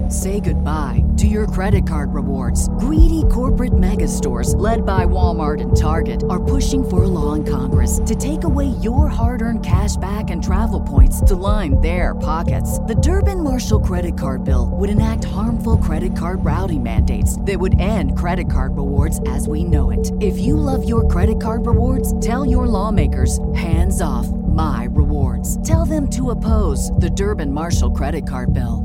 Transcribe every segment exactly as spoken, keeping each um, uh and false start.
Say goodbye to your credit card rewards. Greedy corporate mega stores, led by Walmart and Target, are pushing for a law in Congress to take away your hard-earned cash back and travel points to line their pockets. The Durbin-Marshall credit card bill would enact harmful credit card routing mandates that would end credit card rewards as we know it. If you love your credit card rewards, tell your lawmakers, hands off my rewards. Tell them to oppose the Durbin-Marshall credit card bill.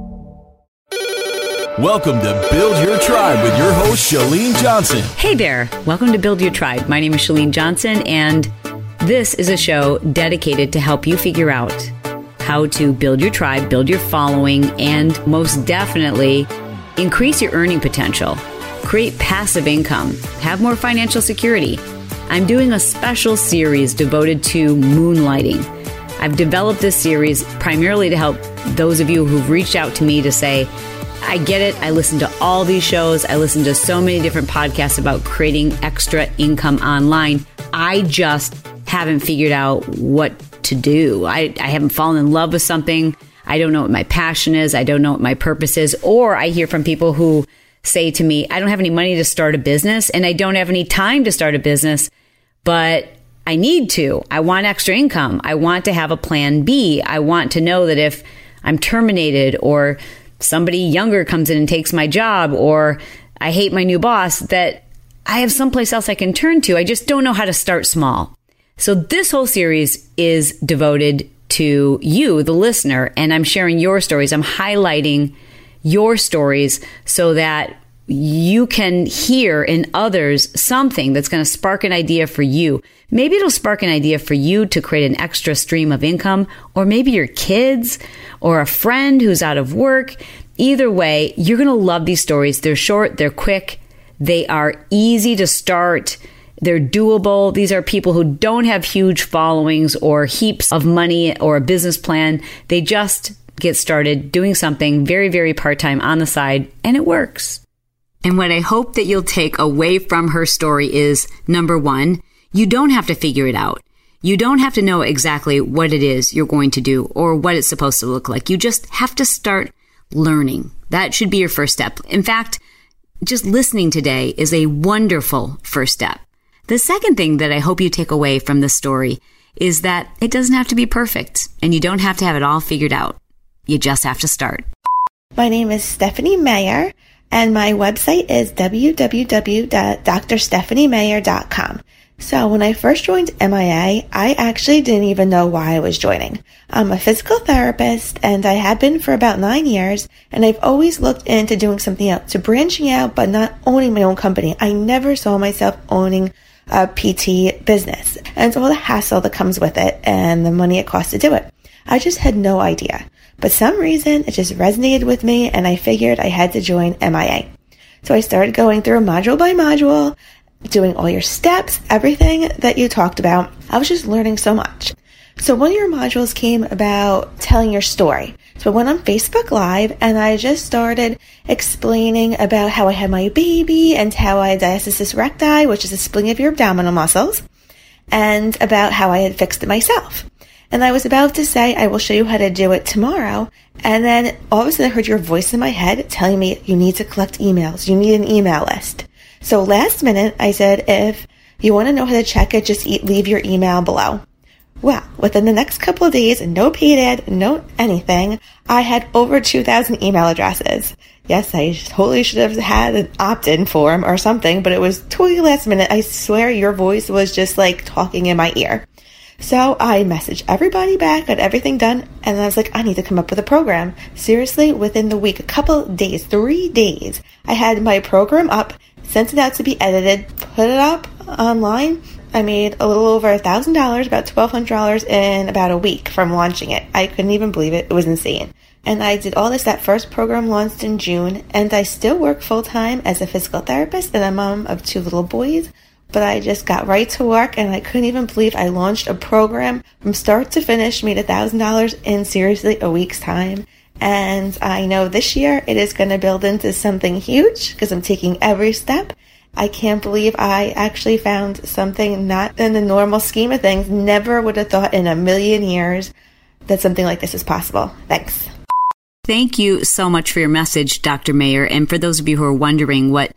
Welcome to Build Your Tribe with your host, Chalene Johnson. Hey there. Welcome to Build Your Tribe. My name is Chalene Johnson, and this is a show dedicated to help you figure out how to build your tribe, build your following, and most definitely increase your earning potential, create passive income, have more financial security. I'm doing a special series devoted to moonlighting. I've developed this series primarily to help those of you who've reached out to me to say, I get it. I listen to all these shows. I listen to so many different podcasts about creating extra income online. I just haven't figured out what to do. I, I haven't fallen in love with something. I don't know what my passion is. I don't know what my purpose is. Or I hear from people who say to me, I don't have any money to start a business and I don't have any time to start a business, but I need to. I want extra income. I want to have a plan B. I want to know that if I'm terminated or somebody younger comes in and takes my job, or I hate my new boss, that I have someplace else I can turn to. I just don't know how to start small. So this whole series is devoted to you, the listener, and I'm sharing your stories. I'm highlighting your stories so that you can hear in others something that's going to spark an idea for you. Maybe it'll spark an idea for you to create an extra stream of income, or maybe your kids or a friend who's out of work. Either way, you're going to love these stories. They're short, they're quick, they are easy to start, they're doable. These are people who don't have huge followings or heaps of money or a business plan. They just get started doing something very, very part-time on the side, and it works. And what I hope that you'll take away from her story is, number one, you don't have to figure it out. You don't have to know exactly what it is you're going to do or what it's supposed to look like. You just have to start learning. That should be your first step. In fact, just listening today is a wonderful first step. The second thing that I hope you take away from this story is that it doesn't have to be perfect and you don't have to have it all figured out. You just have to start. My name is Stephanie Mayer, and my website is w w w dot dr stephanie mayer dot com. So when I first joined M I A, I actually didn't even know why I was joining. I'm a physical therapist, and I have been for about nine years, and I've always looked into doing something else, to branching out, but not owning my own company. I never saw myself owning a P T business, and it's all the hassle that comes with it and the money it costs to do it. I just had no idea. But some reason it just resonated with me, and I figured I had to join M I A. So I started going through module by module, doing all your steps, everything that you talked about. I was just learning so much. So one of your modules came about telling your story. So I went on Facebook Live, and I just started explaining about how I had my baby and how I had diastasis recti, which is a splitting of your abdominal muscles, and about how I had fixed it myself. And I was about to say, I will show you how to do it tomorrow. And then all of a sudden I heard your voice in my head telling me you need to collect emails. You need an email list. So last minute I said, if you want to know how to check it, just e- leave your email below. Well, within the next couple of days, no paid ad, no anything, I had over two thousand email addresses. Yes, I totally should have had an opt-in form or something, but it was totally last minute. I swear your voice was just like talking in my ear. So I messaged everybody back, got everything done, and I was like, I need to come up with a program. Seriously, within the week, a couple of days, three days, I had my program up, sent it out to be edited, put it up online. I made a little over one thousand dollars, about twelve hundred dollars in about a week from launching it. I couldn't even believe it. It was insane. And I did all this. That first program launched in June, and I still work full-time as a physical therapist and a mom of two little boys. But I just got right to work, and I couldn't even believe I launched a program from start to finish, made one thousand dollars in seriously a week's time. And I know this year it is going to build into something huge because I'm taking every step. I can't believe I actually found something not in the normal scheme of things. Never would have thought in a million years that something like this is possible. Thanks. Thank you so much for your message, Doctor Mayer. And for those of you who are wondering what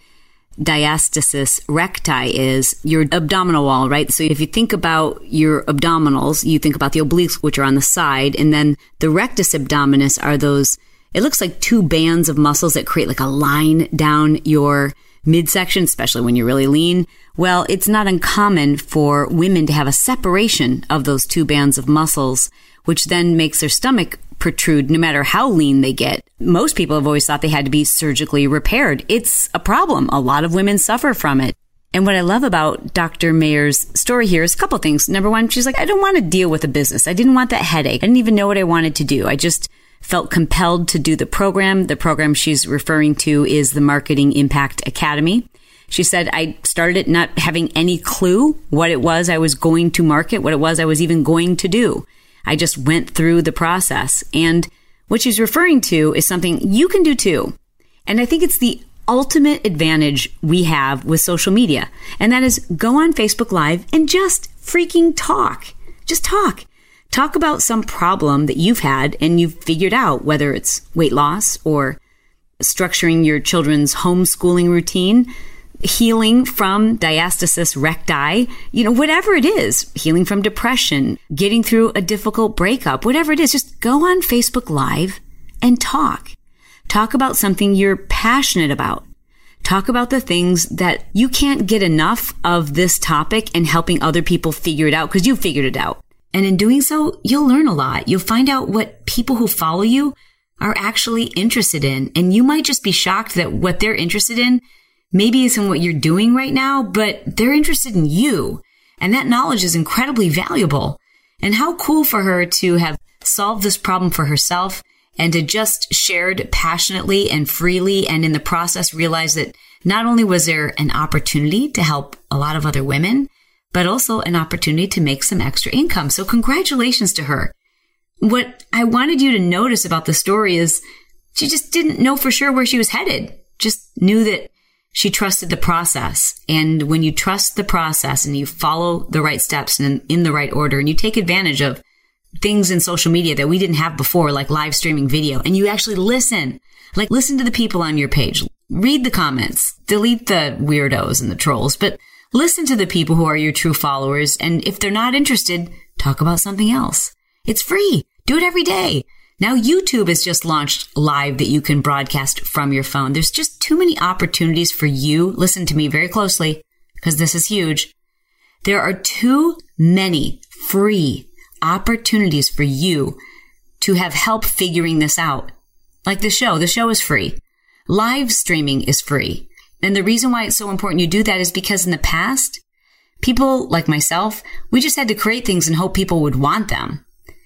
diastasis recti is, your abdominal wall, right? So if you think about your abdominals, you think about the obliques, which are on the side, and then the rectus abdominis are those, it looks like two bands of muscles that create like a line down your midsection, especially when you're really lean. Well, it's not uncommon for women to have a separation of those two bands of muscles, which then makes their stomach protrude no matter how lean they get. Most people have always thought they had to be surgically repaired. It's a problem. A lot of women suffer from it. And what I love about Doctor Mayer's story here is a couple things. Number one, she's like, I don't want to deal with a business. I didn't want that headache. I didn't even know what I wanted to do. I just felt compelled to do the program. The program she's referring to is the Marketing Impact Academy. She said, I started it not having any clue what it was I was going to market, what it was I was even going to do. I just went through the process. And what she's referring to is something you can do too. And I think it's the ultimate advantage we have with social media. And that is go on Facebook Live and just freaking talk. Just talk. Talk about some problem that you've had and you've figured out, whether it's weight loss or structuring your children's homeschooling routine, healing from diastasis recti, you know, whatever it is, healing from depression, getting through a difficult breakup, whatever it is, just go on Facebook Live and talk. Talk about something you're passionate about. Talk about the things that you can't get enough of this topic and helping other people figure it out because you figured it out. And in doing so, you'll learn a lot. You'll find out what people who follow you are actually interested in. And you might just be shocked that what they're interested in maybe isn't what you're doing right now, but they're interested in you. And that knowledge is incredibly valuable. And how cool for her to have solved this problem for herself and to just shared passionately and freely, and in the process realize that not only was there an opportunity to help a lot of other women, but also an opportunity to make some extra income. So congratulations to her. What I wanted you to notice about the story is she just didn't know for sure where she was headed, just knew that she trusted the process. And when you trust the process and you follow the right steps and in the right order, and you take advantage of things in social media that we didn't have before, like live streaming video, and you actually listen, like listen to the people on your page, read the comments, delete the weirdos and the trolls, but listen to the people who are your true followers. And if they're not interested, talk about something else. It's free. Do it every day. Now, YouTube has just launched live that you can broadcast from your phone. There's just too many opportunities for you. Listen to me very closely because this is huge. There are too many free opportunities for you to have help figuring this out. Like the show. The show is free. Live streaming is free. And the reason why it's so important you do that is because in the past, people like myself, we just had to create things and hope people would want them.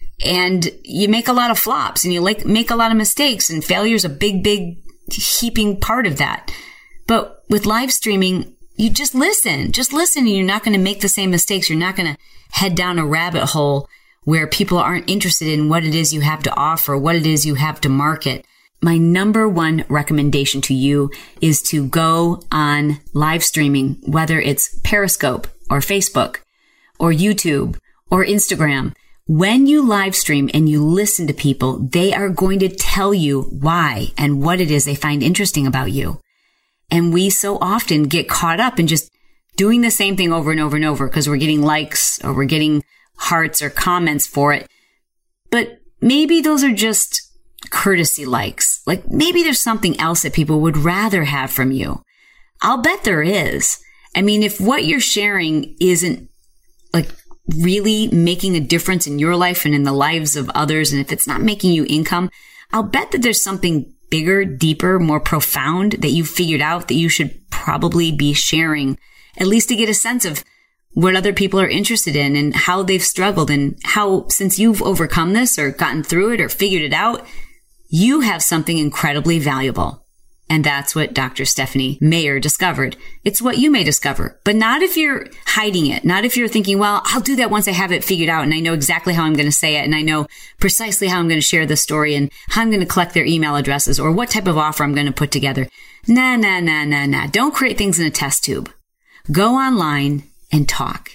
And you make a lot of flops and you like make a lot of mistakes, and failure is a big, big heaping part of that. But with live streaming, you just listen, just listen, and you're not going to make the same mistakes. You're not going to head down a rabbit hole where people aren't interested in what it is you have to offer, what it is you have to market. My number one recommendation to you is to go on live streaming, whether it's Periscope or Facebook or YouTube or Instagram. When you live stream and you listen to people, they are going to tell you why and what it is they find interesting about you. And we so often get caught up in just doing the same thing over and over and over because we're getting likes or we're getting hearts or comments for it. But maybe those are just courtesy likes. Like maybe there's something else that people would rather have from you. I'll bet there is. I mean, if what you're sharing isn't like really making a difference in your life and in the lives of others, and if it's not making you income, I'll bet that there's something bigger, deeper, more profound that you figured out that you should probably be sharing, at least to get a sense of what other people are interested in and how they've struggled, and how, since you've overcome this or gotten through it or figured it out, you have something incredibly valuable. And that's what Doctor Stephanie Mayer discovered. It's what you may discover, but not if you're hiding it. Not if you're thinking, well, I'll do that once I have it figured out and I know exactly how I'm going to say it and I know precisely how I'm going to share the story and how I'm going to collect their email addresses or what type of offer I'm going to put together. Nah, nah, nah, nah, nah. Don't create things in a test tube. Go online and talk.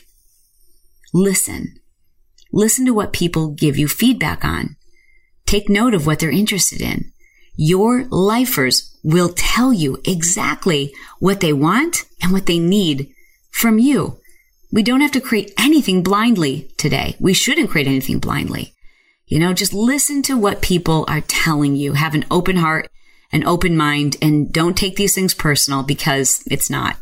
Listen. Listen to what people give you feedback on. Take note of what they're interested in. Your lifers will tell you exactly what they want and what they need from you. We don't have to create anything blindly today. We shouldn't create anything blindly. You know, just listen to what people are telling you. Have an open heart, an open mind, and don't take these things personal because it's not.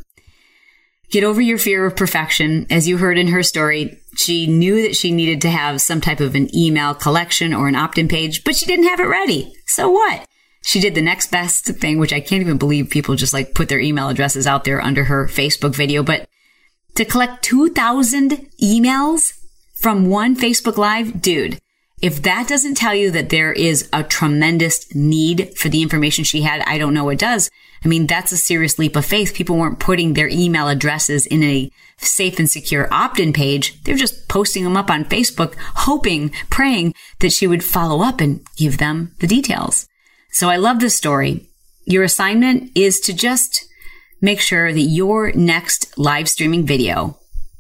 Get over your fear of perfection. As you heard in her story, she knew that she needed to have some type of an email collection or an opt-in page, but she didn't have it ready. So what? She did the next best thing, which I can't even believe people just like put their email addresses out there under her Facebook video, but to collect two thousand emails from one Facebook Live, dude, if that doesn't tell you that there is a tremendous need for the information she had, I don't know what does. I mean, that's a serious leap of faith. People weren't putting their email addresses in a safe and secure opt-in page. They're just posting them up on Facebook, hoping, praying that she would follow up and give them the details. So I love this story. Your assignment is to just make sure that your next live streaming video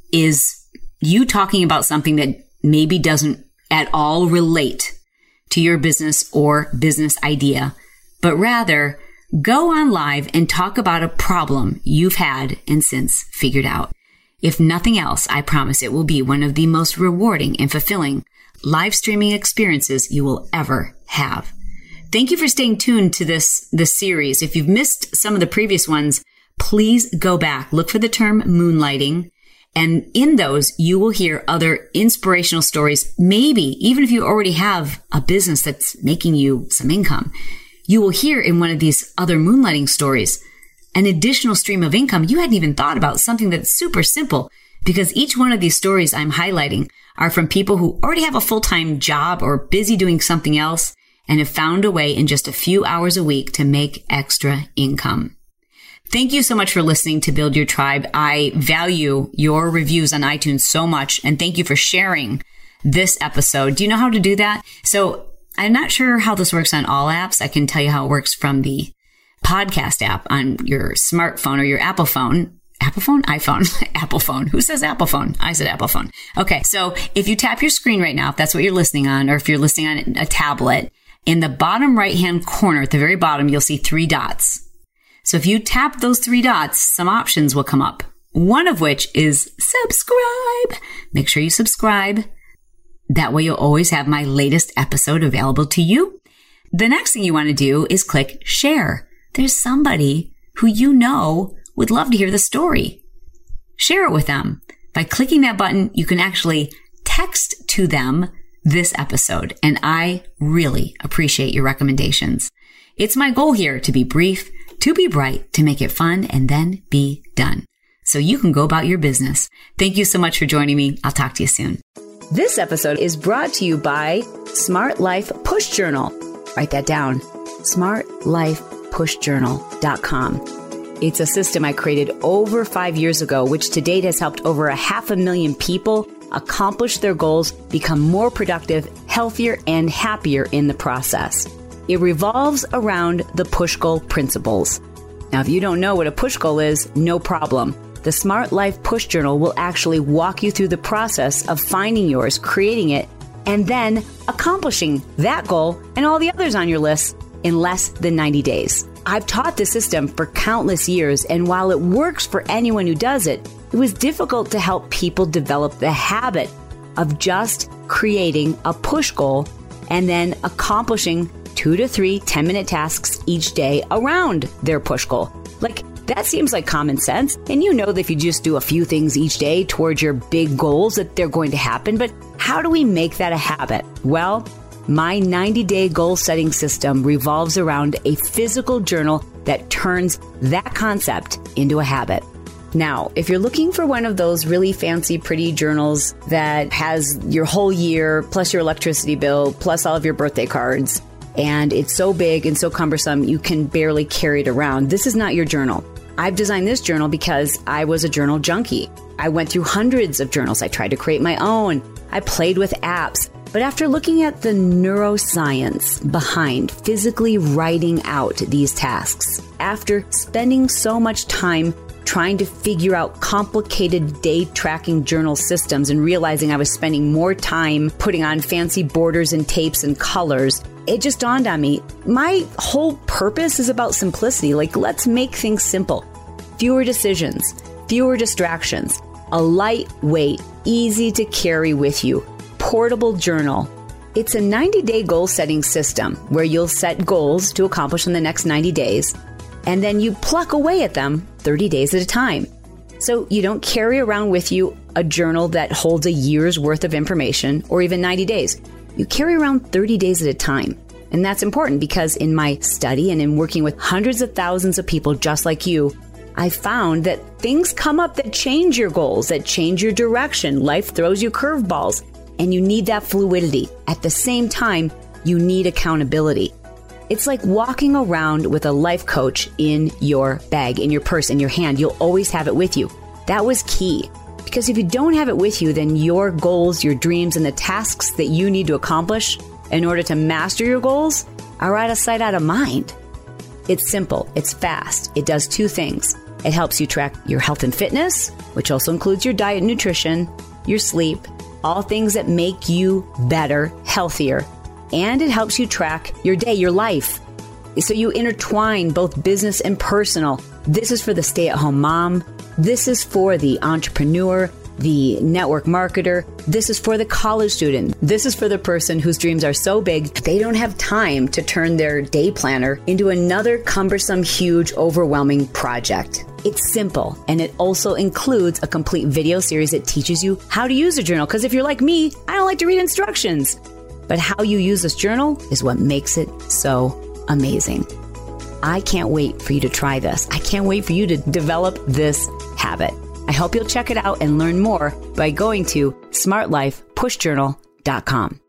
is you talking about something that maybe doesn't at all relate to your business or business idea, but rather go on live and talk about a problem you've had and since figured out. If nothing else, I promise it will be one of the most rewarding and fulfilling live streaming experiences you will ever have. Thank you for staying tuned to this, this series. If you've missed some of the previous ones, please go back. Look for the term moonlighting. And in those, you will hear other inspirational stories. Maybe even if you already have a business that's making you some income, you will hear in one of these other moonlighting stories an additional stream of income you hadn't even thought about, something that's super simple, because each one of these stories I'm highlighting are from people who already have a full-time job or busy doing something else and have found a way in just a few hours a week to make extra income. Thank you so much for listening to Build Your Tribe. I value your reviews on iTunes so much, and thank you for sharing this episode. Do you know how to do that? So I'm not sure how this works on all apps. I can tell you how it works from the podcast app on your smartphone or your Apple phone. Apple phone? iPhone. Apple phone. Who says Apple phone? I said Apple phone. Okay. So if you tap your screen right now, if that's what you're listening on, or if you're listening on a tablet, in the bottom right-hand corner at the very bottom, you'll see three dots. So if you tap those three dots, some options will come up. One of which is subscribe. Make sure you subscribe. That way you'll always have my latest episode available to you. The next thing you want to do is click share. There's somebody who you know would love to hear the story. Share it with them. By clicking that button, you can actually text to them this episode, and I really appreciate your recommendations. It's my goal here to be brief, to be bright, to make it fun, and then be done. So you can go about your business. Thank you so much for joining me. I'll talk to you soon. This episode is brought to you by Smart Life Push Journal. Write that down. smart life push journal dot com. It's a system I created over five years ago, which to date has helped over a half a million people accomplish their goals, become more productive, healthier, and happier in the process. It revolves around the push goal principles. Now, if you don't know what a push goal is, no problem. The Smart Life Push Journal will actually walk you through the process of finding yours, creating it, and then accomplishing that goal and all the others on your list in less than ninety days. I've taught this system for countless years, and while it works for anyone who does it, it was difficult to help people develop the habit of just creating a push goal and then accomplishing two to three ten-minute tasks each day around their push goal. Like, that seems like common sense. And you know that if you just do a few things each day towards your big goals, that they're going to happen. But how do we make that a habit? Well, my ninety-day goal-setting system revolves around a physical journal that turns that concept into a habit. Now, if you're looking for one of those really fancy, pretty journals that has your whole year, plus your electricity bill, plus all of your birthday cards, and it's so big and so cumbersome you can barely carry it around, this is not your journal. I've designed this journal because I was a journal junkie. I went through hundreds of journals. I tried to create my own. I played with apps. But after looking at the neuroscience behind physically writing out these tasks, after spending so much time trying to figure out complicated day tracking journal systems and realizing I was spending more time putting on fancy borders and tapes and colors it just dawned on me, my whole purpose is about simplicity. Like, let's make things simple. Fewer decisions, fewer distractions, a lightweight, easy to carry with you, portable journal. It's a ninety-day goal-setting system where you'll set goals to accomplish in the next ninety days, and then you pluck away at them thirty days at a time. So you don't carry around with you a journal that holds a year's worth of information or even ninety days. You carry around thirty days at a time. And that's important because in my study and in working with hundreds of thousands of people just like you, I found that things come up that change your goals, that change your direction. Life throws you curveballs, and you need that fluidity. At the same time, you need accountability. It's like walking around with a life coach in your bag, in your purse, in your hand. You'll always have it with you. That was key. Because if you don't have it with you, then your goals, your dreams, and the tasks that you need to accomplish in order to master your goals are out of sight, out of mind. It's simple. It's fast. It does two things. It helps you track your health and fitness, which also includes your diet and nutrition, your sleep, all things that make you better, healthier. And it helps you track your day, your life. So you intertwine both business and personal. This is for the stay-at-home mom. This is for the entrepreneur, the network marketer. This is for the college student. This is for the person whose dreams are so big, they don't have time to turn their day planner into another cumbersome, huge, overwhelming project. It's simple, and it also includes a complete video series that teaches you how to use a journal. Because if you're like me, I don't like to read instructions. But how you use this journal is what makes it so amazing. I can't wait for you to try this. I can't wait for you to develop this habit. I hope you'll check it out and learn more by going to smart life push journal dot com.